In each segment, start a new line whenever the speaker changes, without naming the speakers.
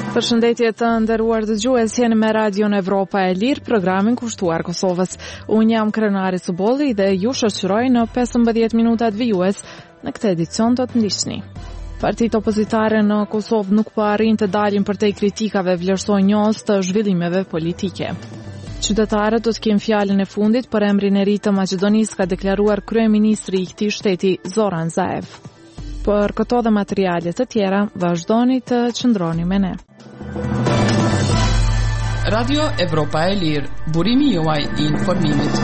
Përshëndetje të nderuar dëgjues, jeni me Radion Evropa e Lirë, programin kushtuar Kosovës. Unë jam Krenari Subolli dhe ju shoqëroj në 15 minutat vijues në këtë edicion do të ndiqni. Partitë opozitare në Kosovë nuk po arrin të dalin përtej kritikave vlerësonjës të zhvillimeve politike. Qytetarët do të kenë fjalën e fundit për emrin e ri të Maqedonisë, ka deklaruar kryeministri i këtij shteti Zoran Zaev. Për këto dhe materiale të tjera, vazhdoni të qëndroni me ne.
Radio Evropa e Lirë, burimi juaj i informimit.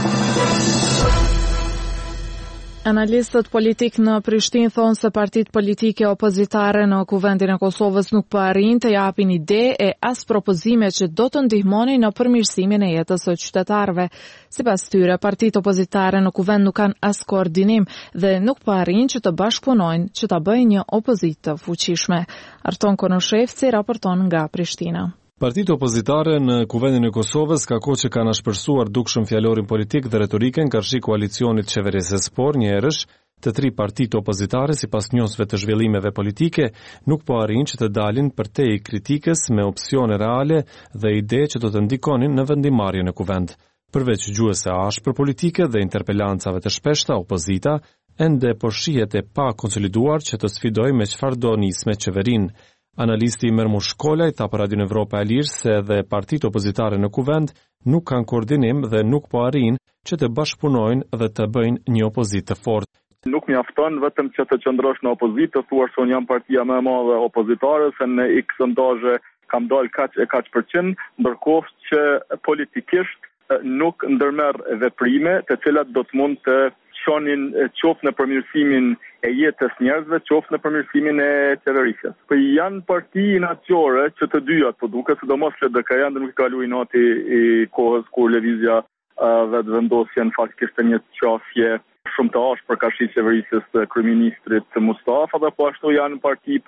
Analistët politik në Prishtinë thonë se partitë politike opozitare në Kuvendin e Kosovës nuk po arrin të japin ide e as propozime që do të ndihmonin në përmirësimin e jetës së qytetarëve. Sipas tyre, partitë opozitare në Kuvend nuk kanë as koordinim dhe nuk po arrin që të bashkëpunojnë që ta bëjnë një opozitë të fuqishme. Arton Konoshevci raporton nga Prishtina.
Partitë opozitare në Kuvendin e Kosovës ka kohë që kanë ashpërsuar dukshëm fjalorin politik dhe retoriken karshi koalicionit qeverisës, por njerësh të tri partitë opozitare sipas njosve të zhvillimeve politike nuk po arrin që të dalin përtej kritikës me opsione reale dhe ide që do të ndikonin në vendimarrjen e Kuvend. Përveç gjuhës së ashpër politike dhe interpelancave të shpeshta, opozita ende po shihet e pa konsoliduar që të sfidojë me çfarë do nisme qeverinë. Analisti Mermush Shkolaj tha për Radion Evropa e Lirë se edhe partitë opozitare në Kuvend nuk kanë koordinim dhe nuk po arrin që të bashkëpunojnë dhe të bëjnë një opozitë të fortë.
Nuk mjafton vetëm që të qëndrosh në opozitë, të thuash se unë jam partia më e madhe opozitare, se në X sondazhe kam dalë kaq %, ndërkohë që politikisht nuk ndërmerr veprime të cilat do të mund të qonin qoftë në përmirësimin e jetës njerëzve, qoftë në përmirësimin e qeverisjes. Po janë parti naciore që të dyja po duket, sidomos LDK-ja nuk i kaloi nati i kohës kur lëvizja vendosjen faktikisht një qasje shumë të ashpër karshi qeverisjes të kryeministrit Mustafa, dhe po ashtu janë parti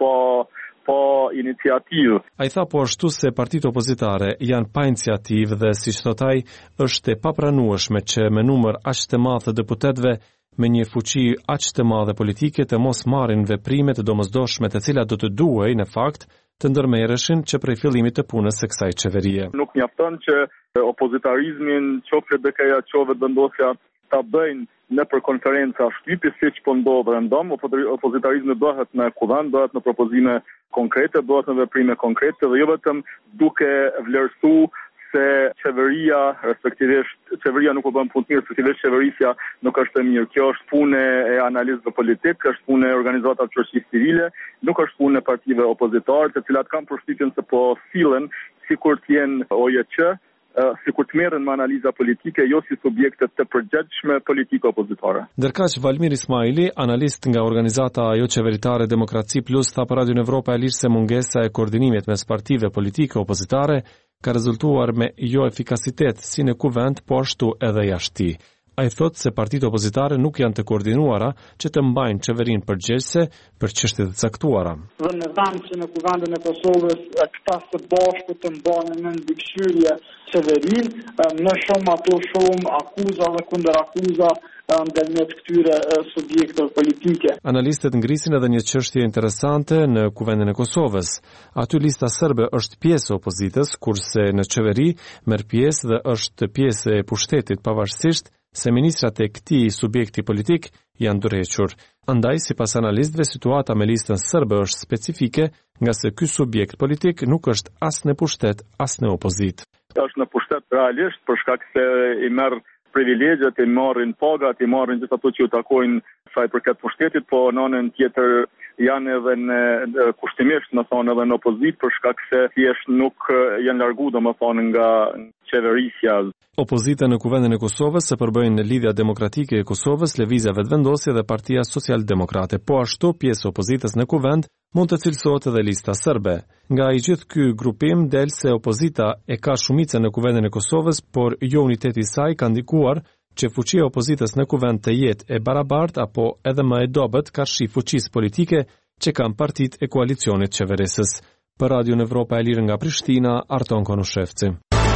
pa iniciativë.
Ai tha po ashtu se partitë opozitare janë pa iniciativë dhe siç thot ai, është e papranueshme që me numër aq të madh të deputetëve me një fuqi aq të madhe politike të mos marrin veprime të domosdoshme të cilat do të duhej në fakt të ndërmerreshin që prej fillimit të punës së kësaj qeverie.
Nuk mjafton që opozitarizmin, qoftë DK-ja, qoftë vendosja ta bëjnë në për konferenca shtypi, siç po ndodh rëndom. Opozitarizmi bëhet në Kuvend, bëhet në propozime konkrete, bëhet në veprime konkrete dhe jo vetëm duke vlerësu se qeveria, respektivisht qeveria nuk po bën punë mirë, respektivisht qeverisja nuk është e mirë. Kjo është punë e analistëve politik, është punë e organizatave të shoqërisë civile, nuk është punë e partive opozitare, të cilat kanë përshtypjen se po sillen sikur të jenë OJQ, sikur të merren me analiza politike, jo si subjekte të përgjithshme politike opozitare.
Ndërkaq Valmir Ismaili, analist nga organizata jo qeveritare Demokraci Plus, tha për Radion Evropa e Lirë se mungesa e koordinimit mes partive politike opozitare ka rezultuar me jo efikasitet si në Kuvend, po ashtu edhe jashtë. Ai thot se partitë opozitare nuk janë të koordinuara që të mbajnë qeverinë përgjegjëse për çështje të caktuara.
Dhe në vend që në Kuvendin e Kosovës këta së bashku të mbajnë në mbikëqyrje qeverinë, në shumë akuza dhe kundër akuza ndërmjet këtyre subjekteve politike.
Analistët ngrisin edhe një çështje interesante në Kuvendin e Kosovës. Aty lista serbe është pjesë e opozitës, kurse në qeveri merr pjesë dhe është pjesë e pushtetit, pavarësisht se ministrat e këtij subjekti politik janë dorëhequr. Andaj, sipas analistëve, situata me listën serbe është specifike, nga se ky subjekt politik nuk është as në pushtet, as në opozitë.
Është në pushtet realisht për shkak se i merr privilegjet, i marrin pagat, i marrin gjithë ato që u takojnë sa i përket pushtetit, po në anën tjetër janë edhe në kushtimisht edhe në opozitë për shkak se thjesht nuk janë larguar domethënë nga qeverisja.
Opozita në Kuvendin e Kosovës se përbëjnë në Lidhja Demokratike e Kosovës, Lëvizja Vetëvendosje dhe Partia Social-Demokrate. Po ashtu, pjesë e opozitës në Kuvend mund të cilësohet edhe lista serbe. Nga i gjithë ky grupim del se opozita e ka shumicën në Kuvendin e Kosovës, por jo uniteti i saj ka ndikuar që fuqia e opozitës në Kuvend të jetë e barabartë apo edhe më e dobët karshi fuqisë politike që kanë partitë e koalicionit qeverisës. Për Radion Evropa e Lirë nga Prishtina, Arton Konushevci.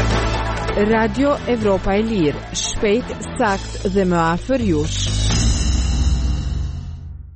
Radio Evropa e Lirë, shpejt, sakt dhe më afër jush.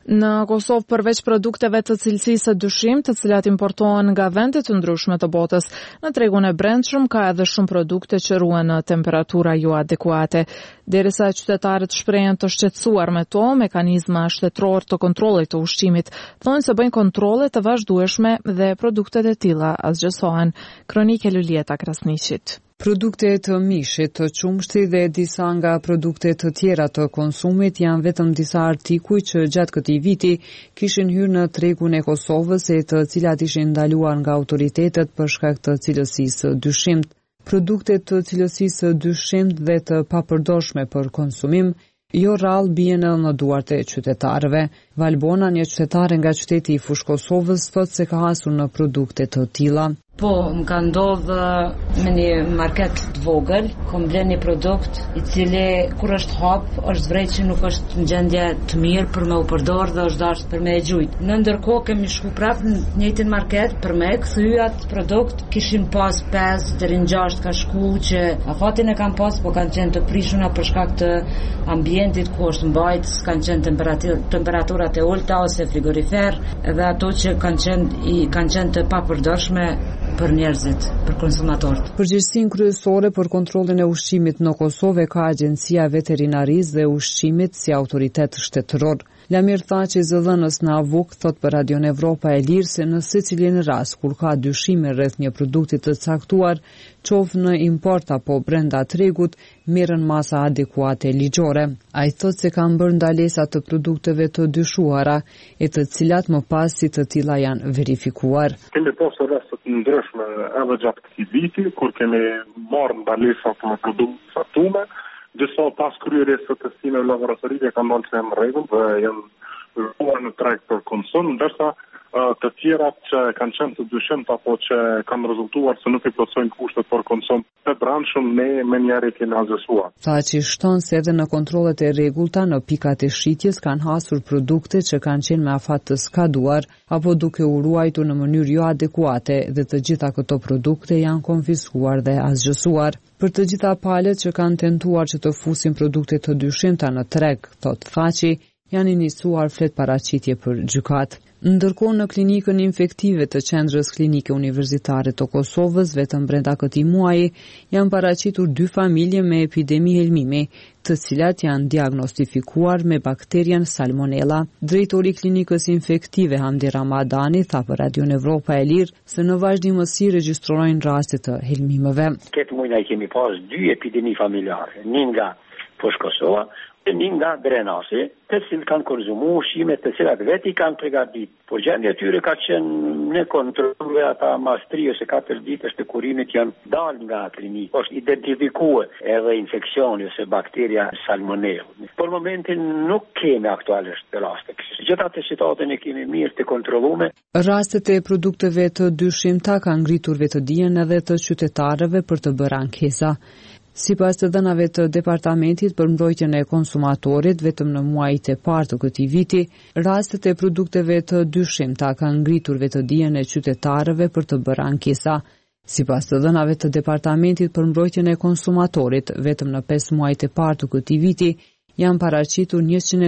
Në Kosovë, përveç produkteve të cilësisë së dyshim, të cilat importohen nga vende të ndryshme të botës, në tregun e brendshëm ka edhe shumë produkte që ruhen në temperatura jo adekuate. Derisa qytetarët shprehen të shqetësuar me to, mekanizma shtetëror të kontrollit të ushqimit thonë se bëjnë kontrolle të vazhdueshme dhe produktet e tilla asgjësohen. Kronike Lulieta Krasniqit.
Produkte të mishit, të qumshtit dhe disa nga produkte të tjera të konsumit janë vetëm disa artikuj që gjatë këtij viti kishin hyrë në tregun e Kosovës e të cilat ishin ndaluar nga autoritetet për shkak të cilësisë së dyshimt. Produktet të cilësisë së dyshimt dhe të papërdorshme për konsumim jo rrallë bien në duart e qytetarëve. Valbona, një qytetare nga qyteti i Fushë Kosovës, thotë se ka hasur në produkte të tilla.
Po, më ka ndodhë me një market të vogël, kom blen një produkt i cili kur është hap, është vrejt që nuk është në gjendje të mirë për me u përdor dhe është dashur për me e gjujt. Në ndërkohë kemi shku prapë në njëjtin market për me kthy atë produkt, kishin pas 5 deri në 6 ka shku që afatin e kanë pas, po kanë qenë të prishuna për shkak të ambientit ku është mbajt, kanë qenë temperaturat e ulta ose frigorifer, edhe ato që kanë qenë të papërdorshme për njerëzit, për konsumatorët.
Përgjegjësinë kryesore për kontrollin e ushqimit në Kosovë ka Agjencia e Veterinarisë dhe Ushqimit si autoritet shtetëror. Lamir Thaçi, zëdhënës në Avuk, thot për Radion Evropa e Lirë se në secilin rast kur ka dyshime rreth një produkti të caktuar, qoftë në import apo brenda tregut, merren masa adekuate ligjore. Ai thot se kanë bërë ndalesa të produkteve të dyshuara, e të cilat më pas si të tilla janë verifikuar.
Kemi pasur raste të ndryshme edhe gjatë këtij viti, kur kemi marrë ndalesa të produkte caktuara. Disa pas kryerjes së testimeve laboratorike kanë dalë se në rregull dhe janë rruar në treg për konsum, ndërsa të tjerat që kanë qenë të dyshimta apo që kanë rezultuar se nuk i plotësojnë kushtet për konsum të brendshëm me njerë kemi azësuar.
Thaçi shton se edhe në kontrollet e rregullta në pikat e shitjes kanë hasur produkte që kanë qenë me afat të skaduar apo duke u ruajtur në mënyrë jo adekuate dhe të gjitha këto produkte janë konfiskuar dhe asgjësuar. Për të gjitha palët që kanë tentuar që të fusin produkte të dyshimta në treg, thot Thaçi, janë iniciuar flet paraqitje për gjykat. Ndërkohë në klinikën infektive të Qendrës Klinike Universitare të Kosovës, vetëm brenda këtij muaji, janë paraqitur 2 familje me epidemi helmimi, të cilat janë diagnostifikuar me bakterien Salmonella. Drejtori i klinikës infektive Hamdi Ramadani tha për Radion Evropa e Lirë se në vazhdimësi regjistrojnë raste të helmimeve.
Këtë muaj ne kemi pas 2 epidemi familjare, një nga Fushë Kosova, një nga Drenasi, të cilët kanë konsumu ushqime të cilat veti kanë përgatitur. Por gjendja e tyre ka qenë në kontrolle ata mas 3 ose 4 ditësh të kurimit janë dalë nga klinikë. Është identifikuar edhe infeksioni ose bakteria Salmonella. Për momentin nuk kemi aktualisht raste. Gjitha të situatën e kemi mirë të kontrolluar.
Rastet e produkteve të dyshimta kanë ngritur vetëdijen edhe të qytetarëve për të bërë ankesa. Sipas të dhënave të Departamentit për mbrojtjen e konsumatorit, vetëm në muajt e parë të këtij viti, rastet e produkteve të dyshimta kanë ngritur vetëdijen e qytetarëve për të bërë ankesa. Sipas të dhënave të Departamentit për mbrojtjen e konsumatorit, vetëm në 5 muajt e parë të këtij viti janë paraqitur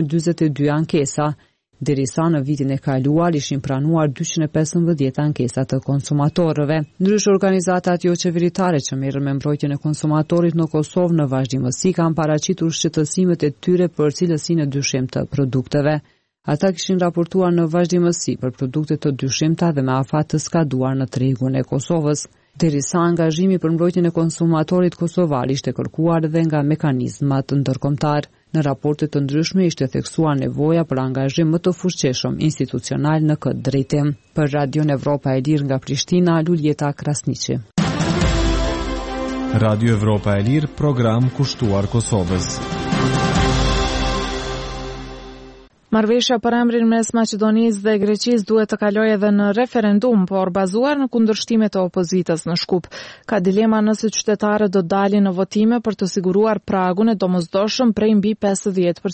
142 ankesa, derisa në vitin e kaluar ishin pranuar 215 ankesa të konsumatorëve. Ndryshe, organizatat jo qeveritare që merren me mbrojtjen e konsumatorit në Kosovë në vazhdimësi kanë paraqitur shqetësimet e tyre për cilësinë e dyshimtë të produkteve. Ata kishin raportuar në vazhdimësi për produkte të dyshimta dhe me afat të skaduar në tregun e Kosovës, derisa angazhimi për mbrojtjen e konsumatorit kosovar ishte kërkuar edhe nga mekanizmat ndërkombëtar. Në raporte të ndryshme ishte theksuar nevoja për angazhim më të fuqishëm institucional në këtë drejtim. Për Radion Evropa e Lirë nga Prishtina, Lulieta Krasniqi.
Radio Evropa e Lirë, program kushtuar Kosovës.
Marrëveshja për emrin mes Maqedonisë dhe Greqisë duhet të kalojë edhe në referendum, por bazuar në kundërshtimet e opozitës në Shkup. Ka dilema nëse qytetarët do dalin në votime për të siguruar pragun e domosdoshëm prej mbi 50%.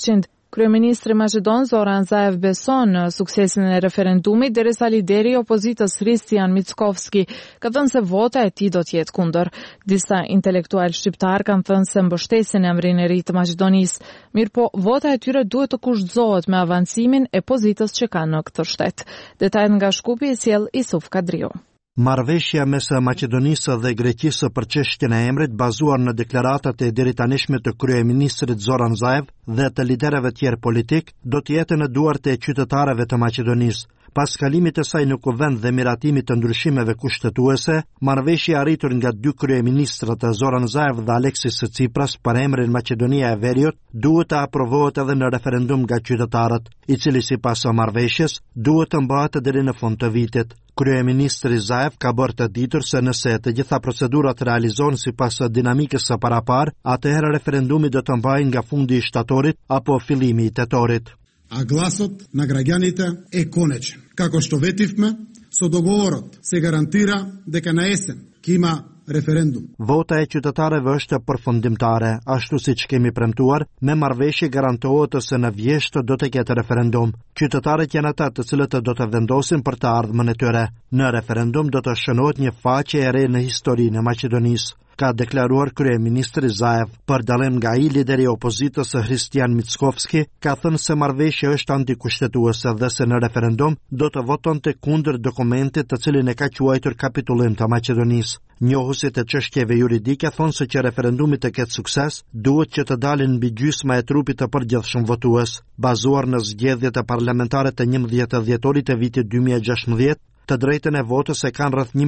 Kryeministri Maqedon Zoran Zaev beson në suksesin e referendumit, derisa lideri i opozitës Hristijan Mickovski ka thënë se vota e tij do të jetë kundër. Disa intelektual shqiptar kanë thënë se mbështesin emrin e ri të Maqedonisë, mirëpo vota e tyre duhet të kushtëzohet me avancimin e pozitës që kanë në këtë shtet. Detajt nga Shkupi i sjell Isuf Kadriu.
Marrëveshja mes Maqedonisë dhe Greqisë për çështjen e emrit bazuar në deklaratat e deritanishme të kryeministrit Zoran Zaev dhe të liderëve tjerë politik do të jetë në duart e qytetarëve të Maqedonisë. Pas kalimit të saj në kuvend dhe miratimit të ndryshimeve kushtetuese, marrëveshja arritur nga dy kryeministrat Zoran Zaev dhe Aleksis Tsipras për emrin Maqedonia e Veriut duhet të aprovohet edhe në referendum nga qytetarët, i cili sipas marrëveshjes duhet të mbahet deri në fund të vitit. Kryeministri Zaev ka bërë të ditur se nëse të gjitha procedurat realizohen sipas dinamikës së parapar, atëherë referendumi do të mbahej nga fundi i shtatorit apo fillimi i tetorit.
A glasot na građanite e konečan. Kako što vetivme, so dogovorot se garantira дека на есен ќе има referendum.
Vota e qytetarëve është përfundimtare, ashtu siç kemi premtuar, me marrëveshje garantohet se në vjeshtë do të ketë referendum. Qytetarët janë ata të cilët do të vendosin për të ardhmen e tyre. Në referendum do të shënohet një faqe e re në historinë e Maqedonisë, ka deklaruar kryeministri Zaev. Për dallim nga ai, lideri i opozitës Hristijan Mickovski ka thënë se marrëveshja është antikushtetuese dhe se në referendum do të votonte kundër dokumentit të cilin e ka quajtur kapitullim të Maqedonisë. Njohusit e çështjeve juridike thonë se që referendumi të ketë sukses, duhet që të dalin mbi gjysma e trupit të përgjithshëm votues, bazuar në zgjedhjet e parlamentare të 11 dhjetorit të vitit 2016. Të drejtën e votës e kanë rreth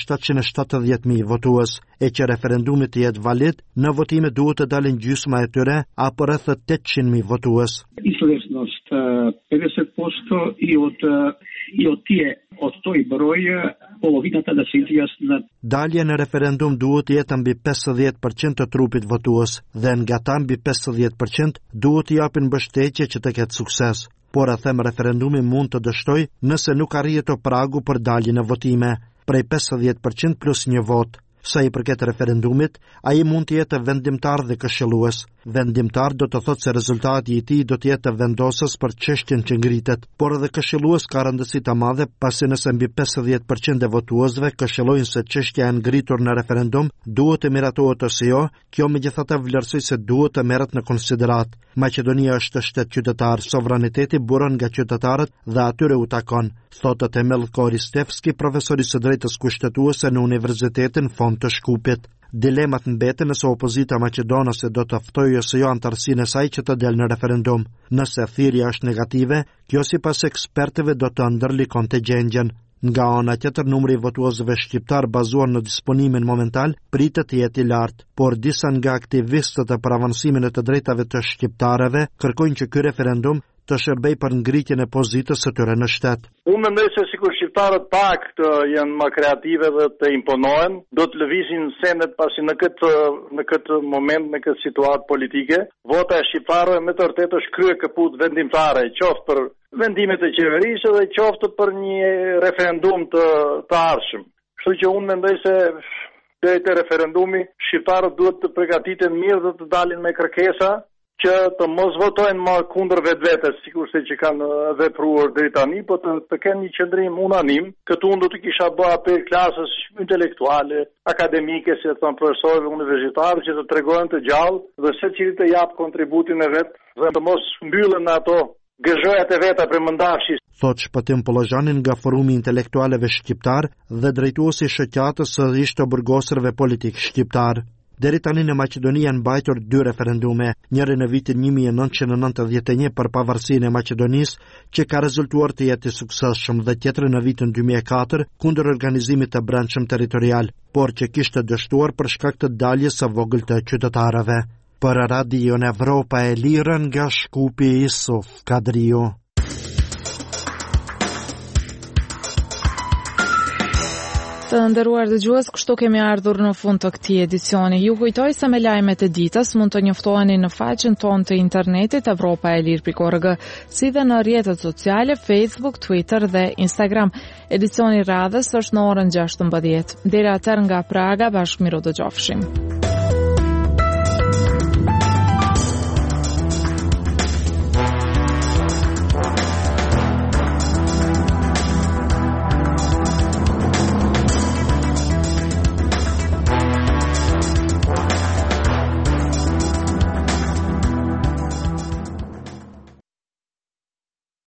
1.770.000 votues, e që referendumi të jetë valid, në votime duhet të dalin gjysma e tyre apo rreth 800.000 votues.
Izlaznost 50% i od toj broj poloviната da se izjasne.
Dalja në referendum duhet të jetë mbi 50% të trupit votues dhe nga ta mbi 50% duhet të japin mbështetje që të ketë sukses. Por a them referendumi mund të dështoj nëse nuk arrihet pragu për daljen në votime, prej 50% plus një vot. Sa i përket referendumit, ai mund të jetë vendimtar dhe këshillues. Vendimtar do të thotë se rezultati i tij do të jetë vendosës për çështjen që ngritet, por edhe këshillues ka rëndësi të madhe, pasi nëse mbi 50% e votuesve këshillojnë se çështja e ngritur në referendum duhet të miratohet ose jo, kjo megjithatë vlerësoj se duhet të merret në konsiderat. Maqedonia është shtet qytetar, sovraniteti buron nga qytetarët dhe atyre u takon, thotë Temel Koristevski, profesor i së drejtës kushtetuese në Universitetin Fond të Shkupit. Dilemat mbeten nëse opozita maqedonase do të ftojë ose jo antarësinë e saj që të del në referendum. Nëse thirrja është negative, kjo sipas ekspertëve do të ndërlikonte gjendjen. Nga ana tjetër, numri i votuesve shqiptar bazuar në disponimin momental pritet të jetë i lartë, por disa nga aktivistët e për avancimin e të drejtave të shqiptarëve kërkojnë që ky referendum të shërbej për ngritjen e pozitës së tyre në shtet.
Unë mendoj se sikur shqiptarët pak të jenë më kreative dhe të imponohen, do të lëvizin sendet pasi në këtë moment, në këtë situatë politike, vota e shqiptarëve me të vërtetë është krye kaput vendimtare, qoftë për vendimet e qeverisë dhe qoftë për një referendum të ardhshëm. Kështu që unë mendoj se deri te referendumi shqiptarët duhet të përgatiten mirë dhe të dalin me kërkesa që të mos votojnë më kundër vetvetes, sikurse që kanë vepruar deri tani, por të kenë një qëndrim unanim. Këtu unë do të kisha bërë apel klasës intelektuale, akademike, si e thon profesorëve universitarë, që të tregojnë të gjallë dhe secili të jap kontributin e vet dhe të mos mbyllen ato gëzhojat e veta për mëndafshis.
Thot Shpëtim Pollozhani nga Forumi Intelektualeve Shqiptar dhe drejtuesi i shoqatës së ishte burgosërve politik shqiptar. Deri tani në Maqedoni janë mbajtur 2 referendume, njëri në vitin 1991 për pavarësinë e Maqedonisë, që ka rezultuar të jetë i suksesshëm, dhe tjetri në vitin 2004 kundër organizimit të brendshëm territorial, por që kishte dështuar për shkak të daljes së vogël të qytetarëve. Për Radion Evropa e Lirë nga Shkupi, Isuf Kadriu.
Të nderuar dëgjues, kështu kemi ardhur në fund të këtij edicioni. Ju kujtoj se me lajmet e ditës mund të njoftoheni në faqen tonë të internetit evropaelir.org, si dhe në rrjetet sociale Facebook, Twitter dhe Instagram. Edicioni radhës është në orën 16. Deri atëherë nga Praga, bashkë miru dëgjofshim.